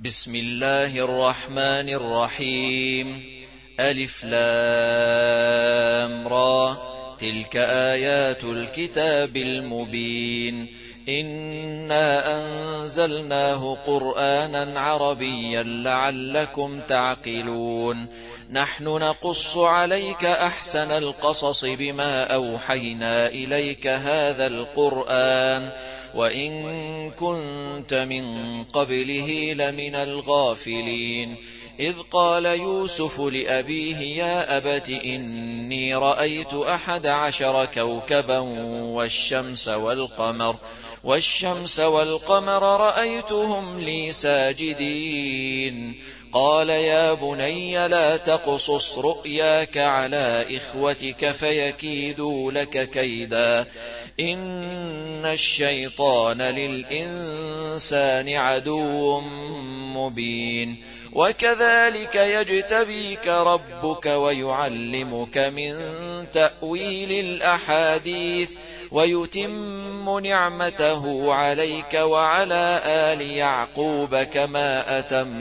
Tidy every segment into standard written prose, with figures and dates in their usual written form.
بسم الله الرحمن الرحيم. ألف لام را، تلك آيات الكتاب المبين. إنا أنزلناه قرآنا عربيا لعلكم تعقلون. نحن نقص عليك أحسن القصص بما أوحينا إليك هذا القرآن وإن كنت من قبله لمن الغافلين. إذ قال يوسف لأبيه يا أبت إني رأيت 11 كوكبا والشمس والقمر رأيتهم لي ساجدين. قال يا بني لا تقصص رؤياك على إخوتك فيكيدوا لك كيدا إن الشيطان للإنسان عدو مبين. وكذلك يجتبيك ربك ويعلمك من تأويل الأحاديث ويتم نعمته عليك وعلى آل يعقوب كما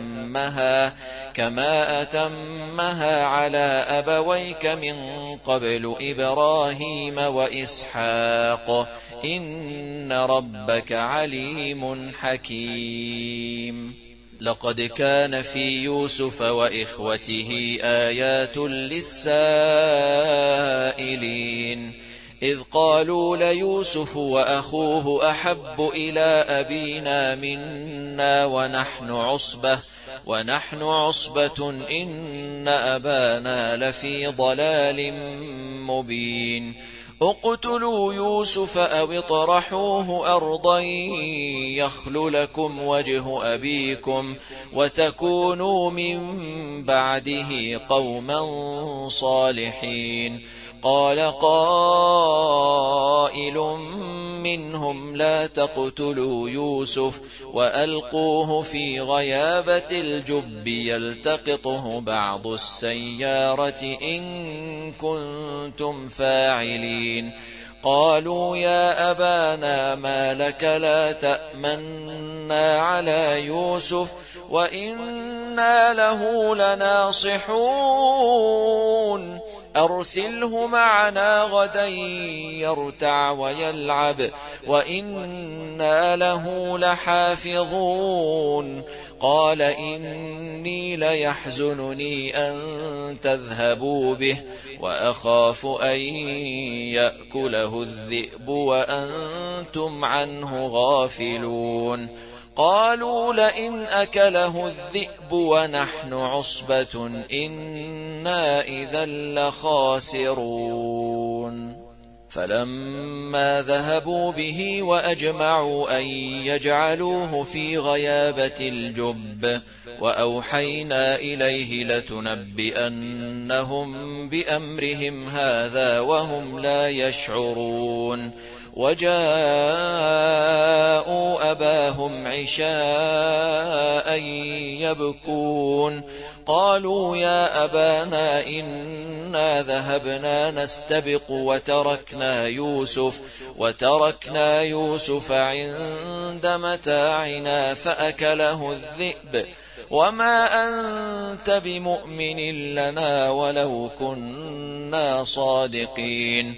أتمها على أبويك من قبل إبراهيم وإسحاق إن ربك عليم حكيم. لقد كان في يوسف وإخوته آيات للسائلين إذ قالوا ليوسف وأخوه أحب إلى أبينا منا ونحن عصبة إن أبانا لفي ضلال مبين. اقتلوا يوسف أو اطرحوه أرضا يخل لكم وجه أبيكم وتكونوا من بعده قوما صالحين. قال قائل منهم لا تقتلوا يوسف وألقوه في غيابة الجب يلتقطه بعض السيارة إن كنتم فاعلين. قالوا يا أبانا ما لك لا تأمنا على يوسف وإنا له لناصحون أرسله معنا غدا يرتع ويلعب وإنا له لحافظون. قال إني ليحزنني أن تذهبوا به وأخاف أن يأكله الذئب وأنتم عنه غافلون. قالوا لئن أكله الذئب ونحن عصبة إنا إذا لخاسرون. فلما ذهبوا به وأجمعوا أن يجعلوه في غيابة الجب وأوحينا إليه لتنبئنهم بأمرهم هذا وهم لا يشعرون. وجاءوا أباهم عشاء يبكون. قالوا يا أبانا إنا ذهبنا نستبق وتركنا يوسف عند متاعنا فأكله الذئب وما أنت بمؤمن لنا ولو كنا صادقين.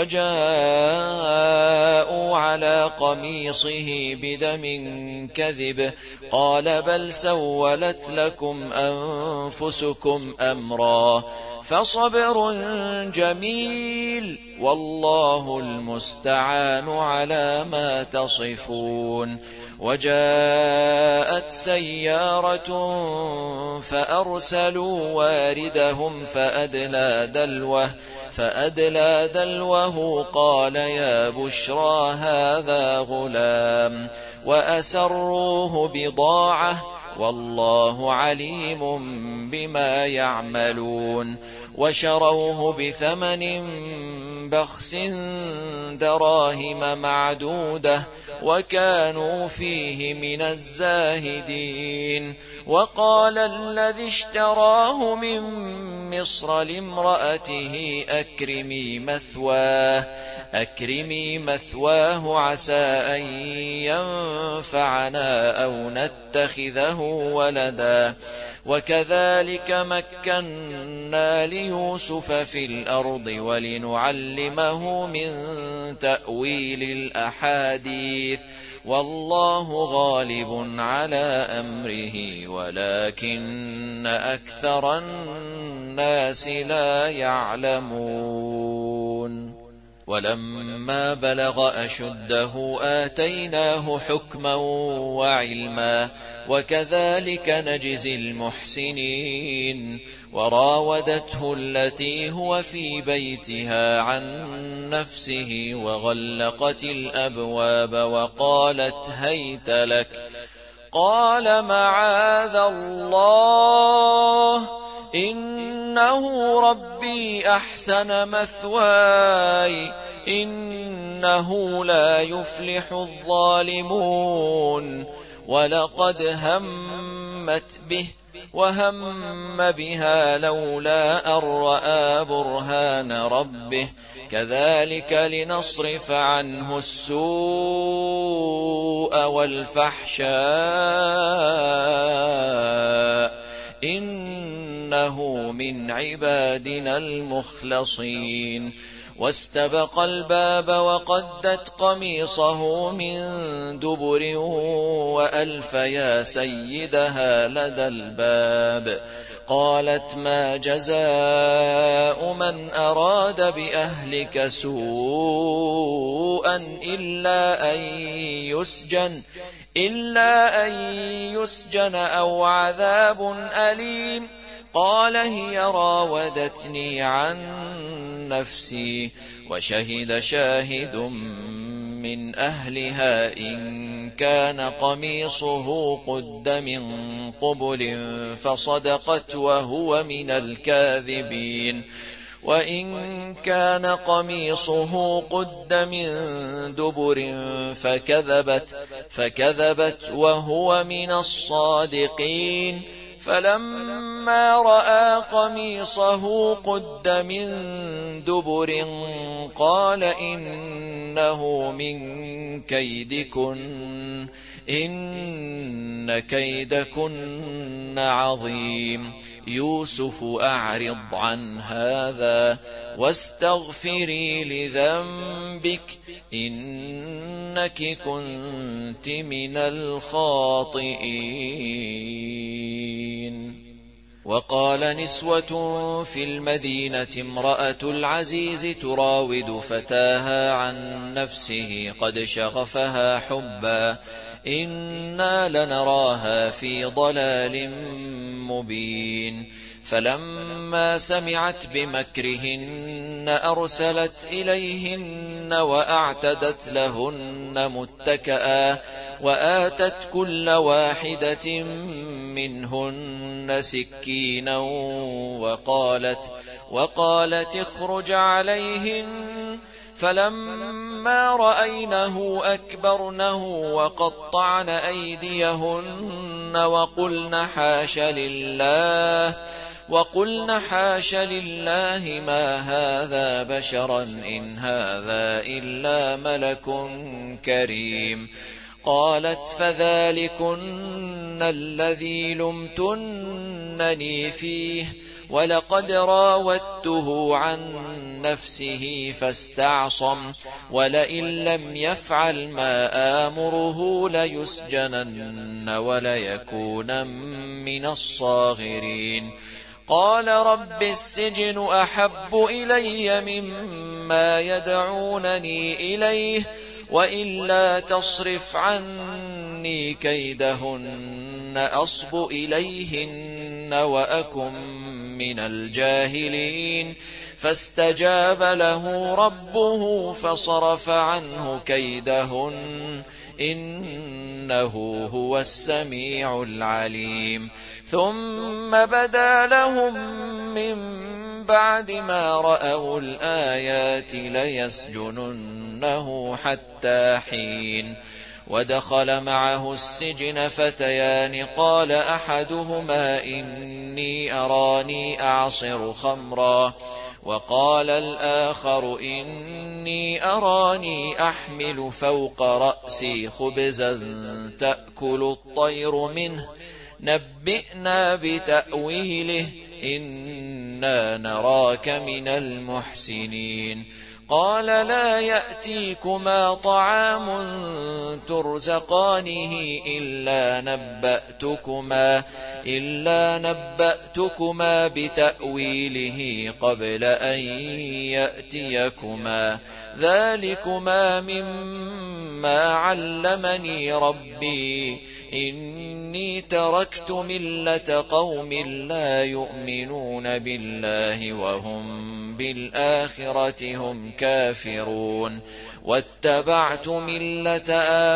وجاءوا على قميصه بدم كذب قال بل سولت لكم أنفسكم أمرا فصبر جميل والله المستعان على ما تصفون. وجاءت سيارة فأرسلوا واردهم فأدلى دلوه قال يا بشرى هذا غلام وأسروه بضاعة والله عليم بما يعملون. وشروه بثمن بخس دراهم معدودة وكانوا فيه من الزاهدين. وقال الذي اشتراه من مصر لامرأته أكرمي مثواه عسى أن ينفعنا أو نتخذه ولدا. وكذلك مكنا ليوسف في الأرض ولنعلمه من تأويل الأحاديث، والله غالب على أمره ولكن أكثر الناس لا يعلمون. ولما بلغ أشده آتيناه حكما وعلما وكذلك نجزي المحسنين. وراودته التي هو في بيتها عن نفسه وغلقت الأبواب وقالت هيت لك. قال معاذ الله إنه ربي أحسن مثواي إنه لا يفلح الظالمون. ولقد همت به وهم بها لولا أن رأى برهان ربه كذلك لنصرف عنه السوء والفحشاء إنه من عبادنا المخلصين. واستبق الباب وقدت قميصه من دبر وألف يا سيدها لدى الباب. قالت ما جزاء من أراد بأهلك سوءا إلا أن يسجن أو عذاب أليم. قال هي راودتني عن نفسي. وشهد شاهد من أهلها إن كان قميصه قد من قبل فصدقت وهو من الكاذبين. وإن كان قميصه قد من دبر فكذبت وهو من الصادقين. فلما رأى قميصه قد من دبر قال إنه من كيدكن إن كيدكن عظيم. يوسف أعرض عن هذا واستغفري لذنبك إنك كنت من الخاطئين. وقال نسوة في المدينة امرأة العزيز تراود فتاها عن نفسه قد شغفها حبا إنا لنراها في ضلال مبين. فلما سمعت بمكرهن أرسلت إليهن وأعتدت لهن متكئا وآتت كل واحدة منهن سكينا وقالت اخرج عليهن. فلما رأينه أكبرنه وقطعن أيديهن وقلن حاش لله ما هذا بشرا إن هذا إلا ملك كريم. قالت فذلكن الذي لمتنني فيه ولقد راودته عن نفسه فاستعصم ولئن لم يفعل ما آمره ليسجنن وليكون من الصاغرين. قال رب السجن أحب إلي مما يدعونني إليه وإلا تصرف عني كيدهن أصب إليهن وأكن من الجاهلين. فاستجاب له ربه فصرف عنه كيدهن إنه هو السميع العليم. ثم بدا لهم من بعد ما رأوا الآيات ليسجننه حتى حين. ودخل معه السجن فتيان قال أحدهما إني أراني أعصر خمرا وقال الآخر إني أراني أحمل فوق رأسي خبزا تأكل الطير منه نبئنا بتأويله إنا نراك من المحسنين قال لا يأتيكما طعام ترزقانه إلا نبأتكما بتأويله قبل أن يأتيكما ذلكما مما علمني ربي إني تركت ملة قوم لا يؤمنون بالله وهم بالآخرة هم كافرون واتبعت ملة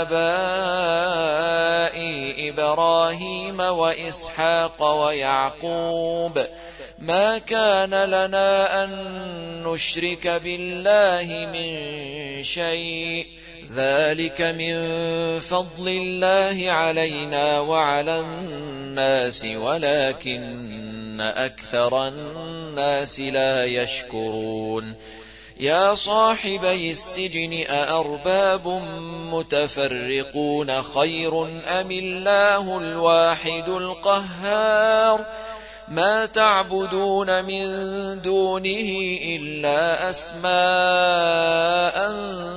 آبائي إبراهيم وإسحاق ويعقوب ما كان لنا أن نشرك بالله من شيء ذلك من فضل الله علينا وعلى الناس ولكن أكثر الناس لا يشكرون يا صاحبي السجن أأرباب متفرقون خير أم الله الواحد القهار ما تعبدون من دونه إلا أسماء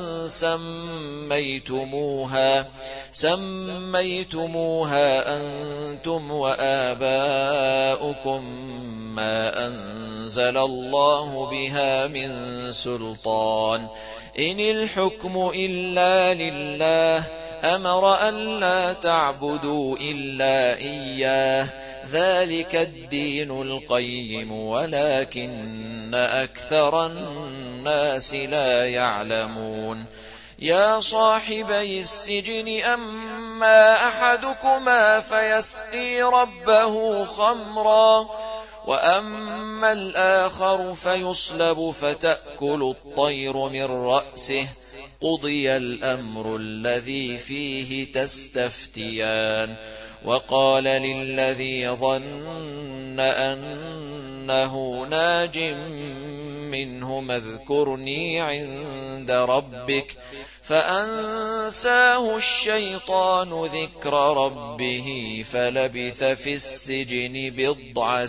سميتموها أنتم وآباؤكم ما أنزل الله بها من سلطان إن الحكم إلا لله أمر أن لا تعبدوا إلا إياه ذلك الدين القيم ولكن أكثر الناس لا يعلمون يا صاحبي السجن أما أحدكما فيسقي ربه خمرا وأما الآخر فيصلب فتأكل الطير من رأسه قضي الأمر الذي فيه تستفتيان وقال للذي ظن أنه ناج منهما اذكرني عند ربك فأنساه الشيطان ذكر ربه فلبث في السجن 10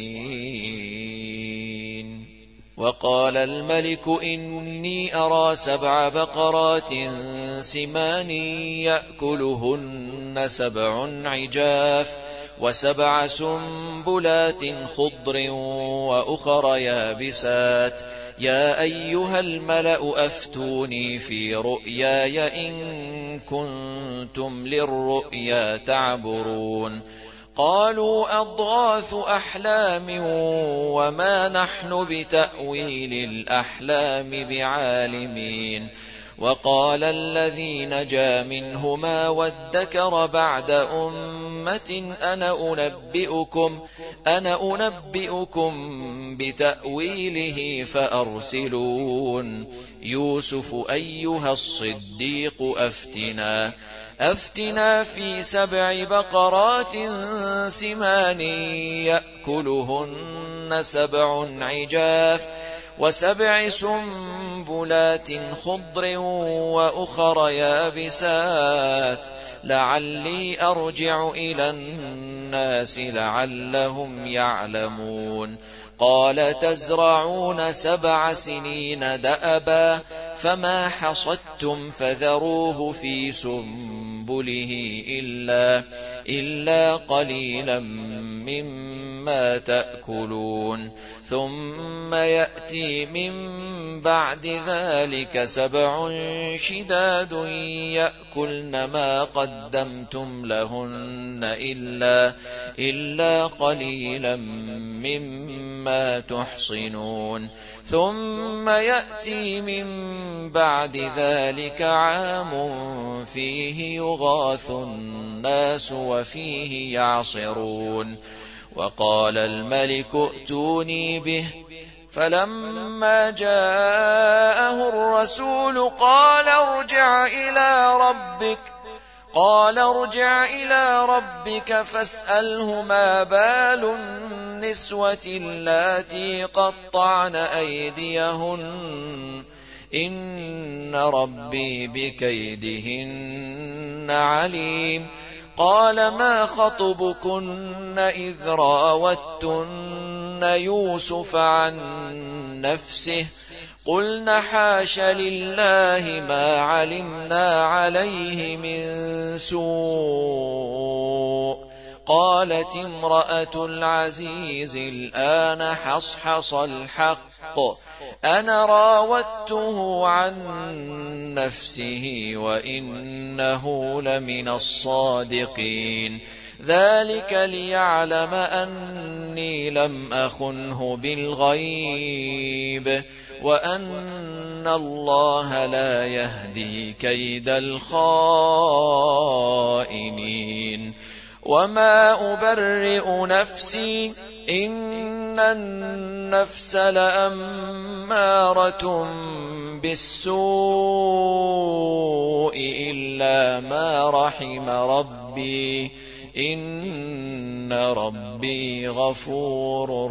سنين وقال الملك إني أرى 7 بقرات سمان يأكلهن 7 عجاف و7 سنبلات خضر وأخر يابسات يا أيها الملأ أفتوني في رؤياي إن كنتم للرؤيا تعبرون قالوا أضغاث أحلام وما نحن بتأويل الأحلام بعالمين وقال الذي نجا منهما وادكر بعد أمة أنا أنبئكم بتأويله فأرسلون يوسف أيها الصديق أفتنا في 7 بقرات سمان يأكلهن 7 عجاف و7 سنبلات خضر وأخر يابسات لعلي أرجع إلى الناس لعلهم يعلمون قال تزرعون 7 سنين دأبا فما حصدتم فذروه في سنبله إلا قليلا مما تأكلون ثم يأتي من بعد ذلك 7 شداد يأكلن ما قدمتم لهن إلا قليلا مما تحصنون ثم يأتي من بعد ذلك عام فيه يغاث الناس وفيه يعصرون وقال الملك ائتوني به فلما جاءه الرسول قال ارجع إلى ربك قال ارجع إلى ربك فاسأله ما بال النسوة اللاتي قطعن أيديهن إن ربي بكيدهن عليم. قال ما خطبكن إذ راوتن يوسف عن نفسه قلن حاش لله ما علمنا عليه من سوء. قالت امرأة العزيز الآن حصحص الحق أنا راودته عن نفسه وإنه لمن الصادقين ذلك ليعلم أني لم أخنه بالغيب وأن الله لا يهدي كيد الخائنين. وما أبرئ نفسي إن النفس لأمارة بالسوء إلا ما رحم ربي إن ربي غفور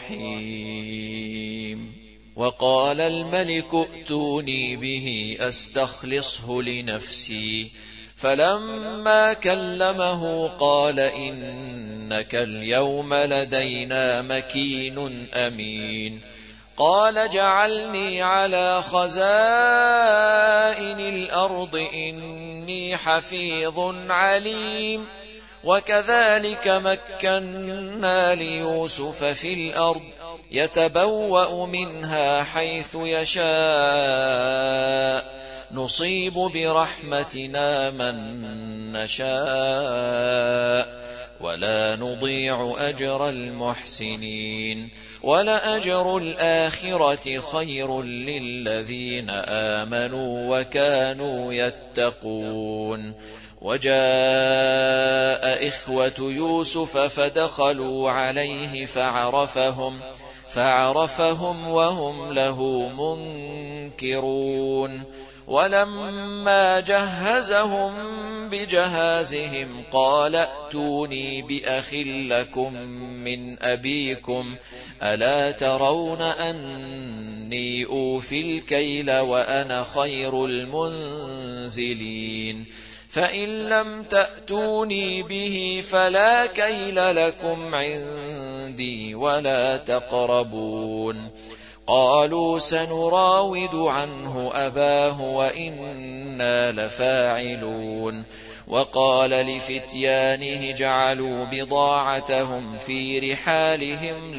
رحيم. وقال الملك ائتوني به أستخلصه لنفسي فلما كلمه قال إنك اليوم لدينا مكين أمين. قال اجعلني على خزائن الأرض إني حفيظ عليم. وكذلك مكنا ليوسف في الأرض يتبوأ منها حيث يشاء نصيب برحمتنا من نشاء ولا نضيع أجر المحسنين ولأجر الآخرة خير للذين آمنوا وكانوا يتقون. وجاء إخوة يوسف فدخلوا عليه فعرفهم وهم له منكرون. ولما جهزهم بجهازهم قال ائتوني بأخ لكم من أبيكم ألا ترون أني أوفي الكيل وأنا خير المنزلين. فإن لم تأتوني به فلا كيل لكم عندي ولا تقربون. قالوا سنراود عنه أباه وإنا لفاعلون. وقال لفتيانه اجعلوا بضاعتهم في رحالهم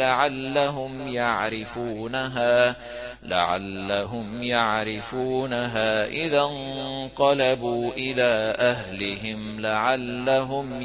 لعلهم يعرفونها إذا انقلبوا إلى أهلهم لعلهم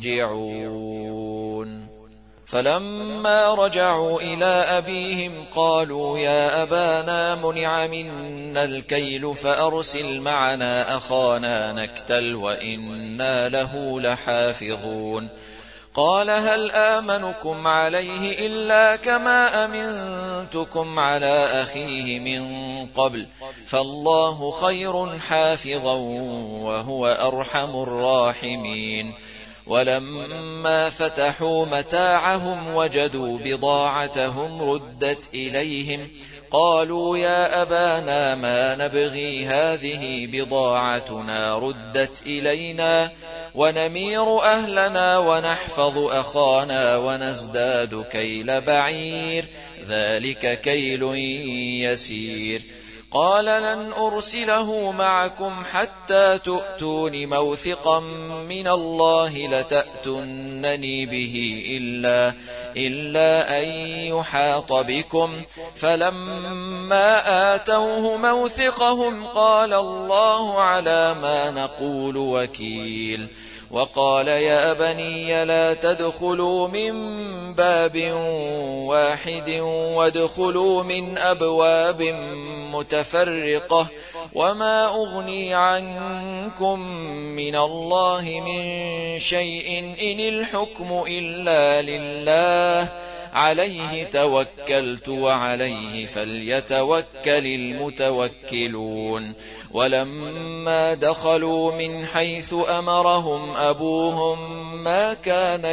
يرجعون. فلما رجعوا إلى أبيهم قالوا يا أبانا منع منا الكيل فأرسل معنا أخانا نكتل وإنا له لحافظون. قال هل آمنكم عليه إلا كما أمنتكم على أخيه من قبل فالله خير حافظا وهو أرحم الراحمين. ولما فتحوا متاعهم وجدوا بضاعتهم ردت إليهم قالوا يا أبانا ما نبغي هذه بضاعتنا ردت إلينا ونمير أهلنا ونحفظ أخانا ونزداد كيل بعير ذلك كيل يسير. قال لن أرسله معكم حتى تؤتون موثقا من الله لتأتونني به إلا أن يحاط بكم. فلما آتوه موثقهم قال الله على ما نقول وكيل. وقال يا بني لا تدخلوا من باب واحد وادخلوا من أبواب متفرقة وما أغني عنكم من الله من شيء إن الحكم إلا لله عليه توكلت وعليه فليتوكل المتوكلون. ولما دخلوا من حيث أمرهم أبوهم ما كان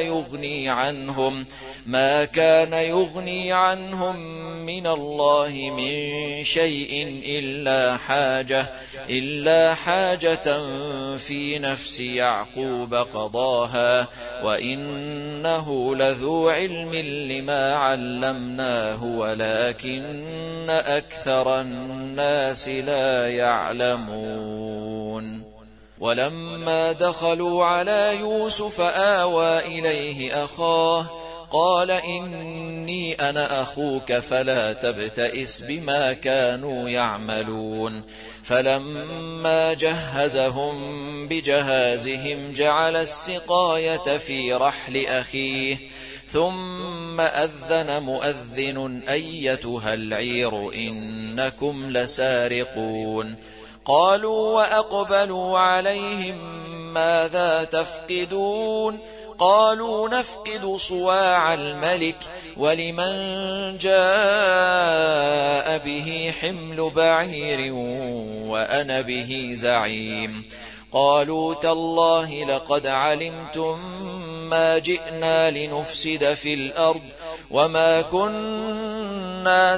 يغني عنهم من الله من شيء إلا حاجة في نفس يعقوب قضاها وإنه لذو علم لما علمناه ولكن أكثر الناس لا يعلمون. ولما دخلوا على يوسف آوى إليه أخاه قال إني أنا أخوك فلا تبتئس بما كانوا يعملون. فلما جهزهم بجهازهم جعل السقاية في رحل أخيه ثم أذن مؤذن أيتها العير إنكم لسارقون. قالوا وأقبلوا عليهم ماذا تفقدون؟ قالوا نفقد صواع الملك ولمن جاء به حمل بعير وأنا به زعيم. قالوا تالله لقد علمتم ما جئنا لنفسد في الأرض وما كنا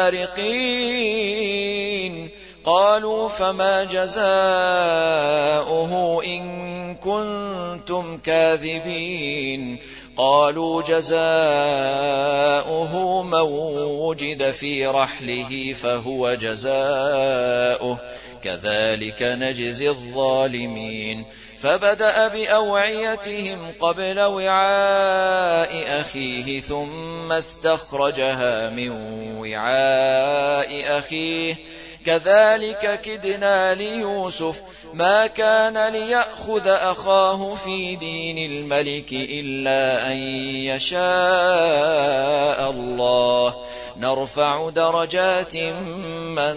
سارقين. قالوا فما جزاؤه إن كنتم كاذبين؟ قالوا جزاؤه من وجد في رحله فهو جزاؤه كذلك نجزي الظالمين. فبدأ بأوعيتهم قبل وعاء أخيه ثم استخرجها من وعاء أخيه كذلك كدنا ليوسف ما كان ليأخذ أخاه في دين الملك إلا أن يشاء الله نرفع درجات من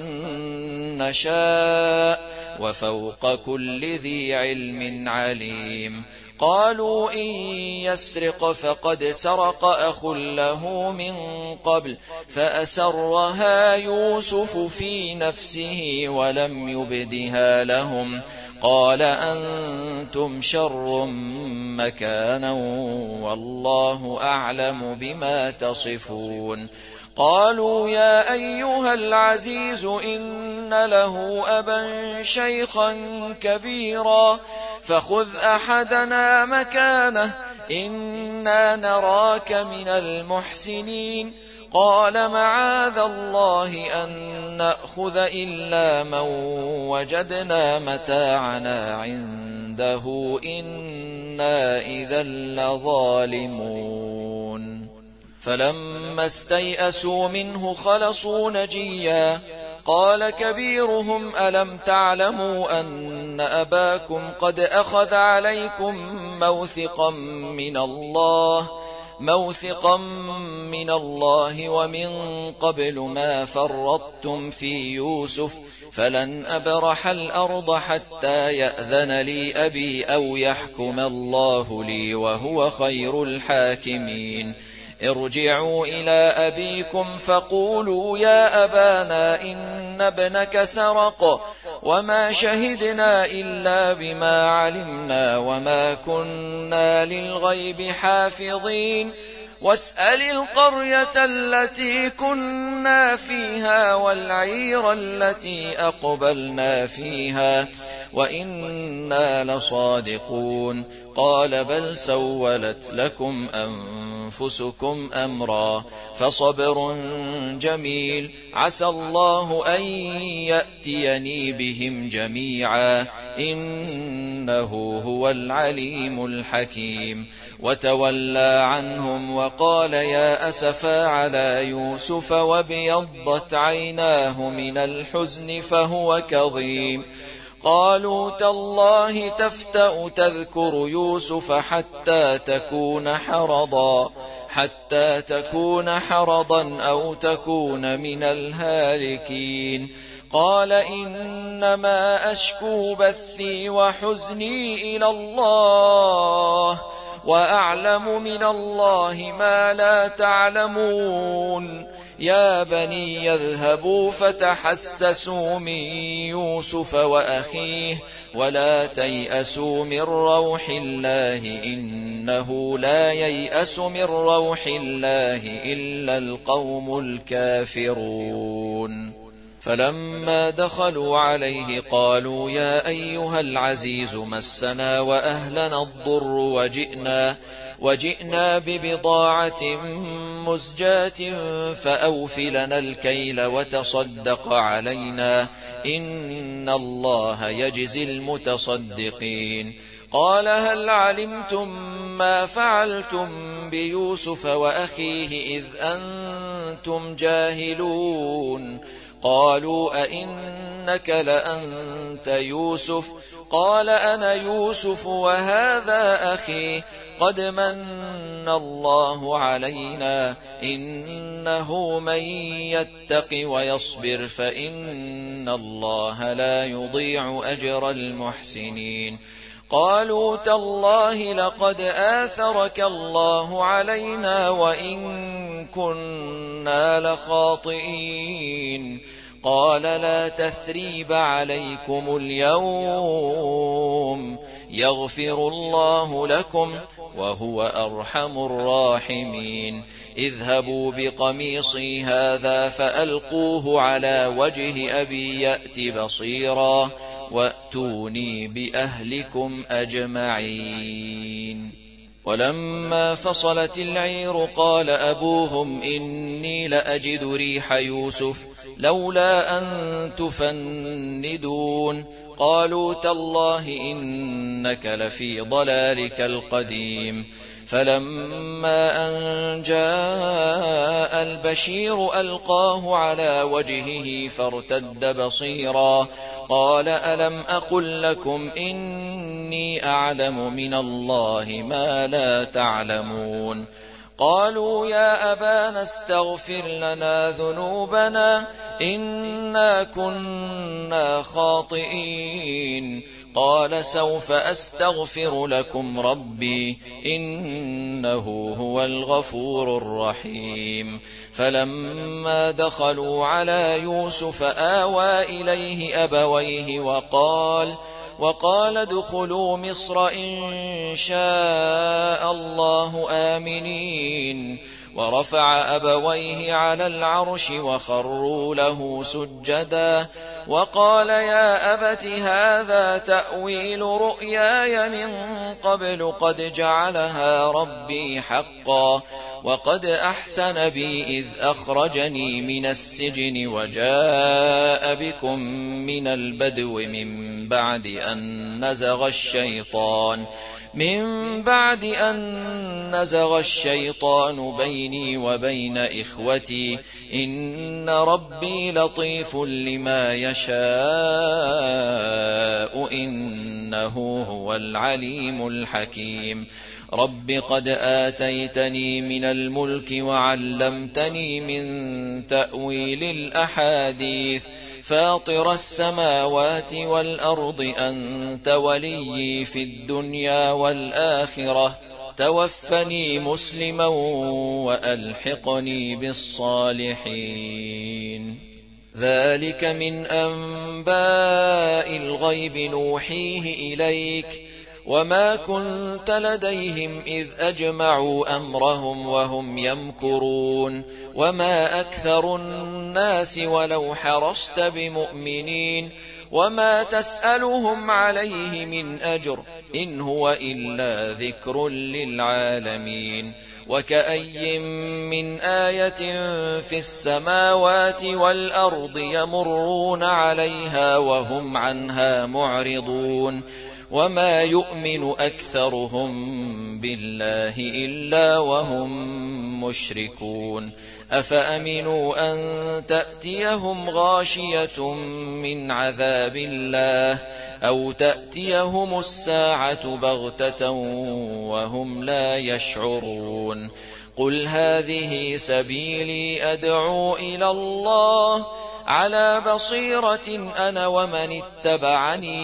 نشاء وفوق كل ذي علم عليم. قالوا إن يسرق فقد سرق أخ له من قبل فأسرها يوسف في نفسه ولم يبدها لهم قال أنتم شر مكانا والله أعلم بما تصفون. قالوا يا أيها العزيز إن له أبا شيخا كبيرا فخذ أحدنا مكانه إنا نراك من المحسنين. قال معاذ الله أن نأخذ إلا من وجدنا متاعنا عنده إنا إذا لظالمون. فلما استيئسوا منه خلصوا نجيا قال كبيرهم ألم تعلموا أن أباكم قد أخذ عليكم موثقا من الله ومن قبل ما فرطتم في يوسف فلن أبرح الأرض حتى يأذن لي أبي أو يحكم الله لي وهو خير الحاكمين. ارجعوا إلى أبيكم فقولوا يا أبانا إن ابنك سرق وما شهدنا إلا بما علمنا وما كنا للغيب حافظين. واسأل القرية التي كنا فيها والعير التي أقبلنا فيها وإنا لصادقون. قال بل سولت لكم أنفسكم أمرا فصبر جميل عسى الله أن يأتيني بهم جميعا إنه هو العليم الحكيم. وتولى عنهم وقال يا أسفا على يوسف وابيضت عيناه من الحزن فهو كظيم. قالوا تالله تفتأ تذكر يوسف حتى تكون حرضا أو تكون من الهالكين. قال إنما أشكو بثي وحزني إلى الله وأعلم من الله ما لا تعلمون. يا بني يذهبوا فتحسسوا من يوسف وأخيه ولا تيأسوا من روح الله إنه لا ييأس من روح الله إلا القوم الكافرون. فلما دخلوا عليه قالوا يا أيها العزيز مسنا وأهلنا الضر وجئنا ببضاعة مزجاة فأوف لنا الكيل وتصدق علينا إن الله يجزي المتصدقين. قال هل علمتم ما فعلتم بيوسف وأخيه إذ أنتم جاهلون؟ قالوا أئنك لأنت يوسف؟ قال أنا يوسف وهذا أخي قد من الله علينا إنه من يتق ويصبر فإن الله لا يضيع أجر المحسنين. قالوا تالله لقد آثرك الله علينا وإن كنا لخاطئين. قال لا تثريب عليكم اليوم يغفر الله لكم وهو أرحم الراحمين. اذهبوا بقميصي هذا فألقوه على وجه أبي يأت بصيرا وأتوني بأهلكم أجمعين. ولما فصلت العير قال أبوهم إني لأجد ريح يوسف لولا أن تفندون. قالوا تالله إنك لفي ضلالك القديم. فلما أن جاء البشير ألقاه على وجهه فارتد بصيرا قال ألم أقل لكم إني أعلم من الله ما لا تعلمون؟ قالوا يا أبانا استغفر لنا ذنوبنا إنا كنا خاطئين. قال سوف أستغفر لكم ربي إنه هو الغفور الرحيم. فلما دخلوا على يوسف آوى إليه أبويه وقال ادخلوا مصر إن شاء الله آمنين. ورفع أبويه على العرش وخروا له سجدا وقال يا أبت هذا تأويل رؤياي من قبل قد جعلها ربي حقا وقد أحسن بي إذ أخرجني من السجن وجاء بكم من البدو من بعد أن نزغ الشيطان بيني وبين إخوتي إن ربي لطيف لما يشاء إنه هو العليم الحكيم. رب قد آتيتني من الملك وعلمتني من تأويل الأحاديث فاطر السماوات والأرض أنت وليي في الدنيا والآخرة توفني مسلما وألحقني بالصالحين. ذلك من أنباء الغيب نوحيه إليك وما كنت لديهم إذ أجمعوا أمرهم وهم يمكرون وما أكثر الناس ولو حرصت بمؤمنين وما تسألهم عليه من أجر إن هو إلا ذكر للعالمين. وكأي من آية في السماوات والأرض يمرون عليها وهم عنها معرضون وما يؤمن أكثرهم بالله إلا وهم مشركون. أفأمنوا أن تأتيهم غاشية من عذاب الله أو تأتيهم الساعة بغتة وهم لا يشعرون. قل هذه سبيلي أدعو إلى الله على بصيرة أنا ومن اتبعني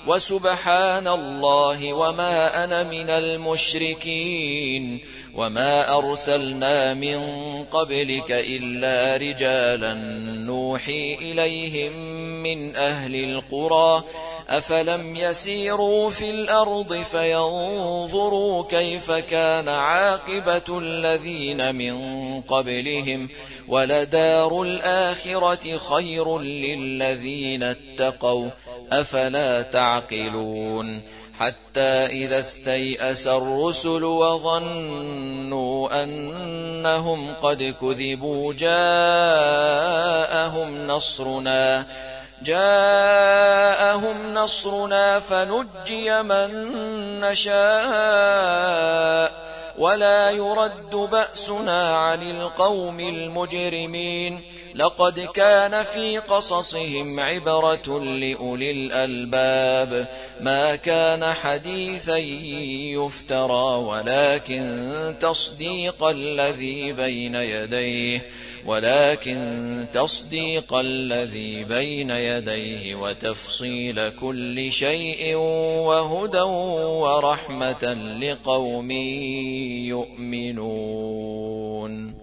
وسبحان الله وما أنا من المشركين وما أرسلنا من قبلك إلا رجالا نوحي إليهم من أهل القرى أفلم يسيروا في الأرض فينظروا كيف كان عاقبة الذين من قبلهم ولدار الآخرة خير للذين اتقوا أفلا تعقلون حتى إذا استيأس الرسل وظنوا أنهم قد كذبوا جاءهم نصرنا فنجي من نشاء ولا يرد بأسنا عن القوم المجرمين لقد كان في قصصهم عبرة لأولي الألباب ما كان حديثا يفترى ولكن تصديق الذي بين يديه وتفصيل كل شيء وهدى ورحمة لقوم يؤمنون.